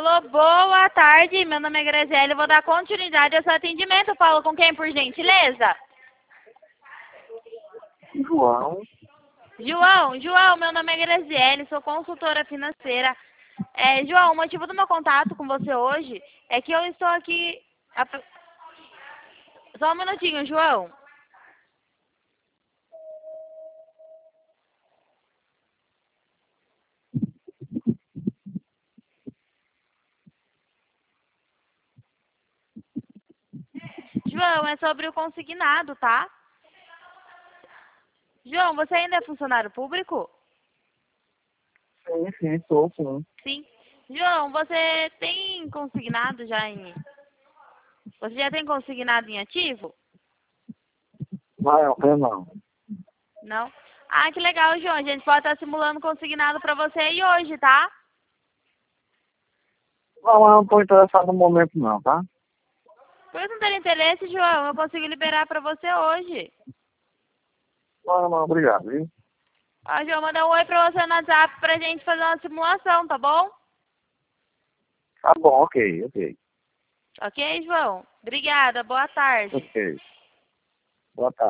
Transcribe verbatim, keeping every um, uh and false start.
Alô, boa tarde. Meu nome é Graziele. Eu vou dar continuidade ao seu atendimento. Eu falo com quem, por gentileza? João. João, João, meu nome é Graziele, sou consultora financeira. É, João, o motivo do meu contato com você hoje é que eu estou aqui... Só um minutinho, João. João, é sobre o consignado, tá? João, você ainda é funcionário público? Sim, sim, sou, sim. Sim. João, você tem consignado já em... Você já tem consignado em ativo? Não, eu não. Não? Ah, que legal, João. A gente pode estar simulando consignado pra você aí hoje, tá? Não, eu não estou interessado no momento não, tá? Por não ter interesse, João, eu consigo liberar pra você hoje. Não, não, obrigado, viu? Ó, João, mandar um oi pra você no WhatsApp pra gente fazer uma simulação, tá bom? Tá bom, ok, ok. Ok, João? Obrigada, boa tarde. Ok. Boa tarde.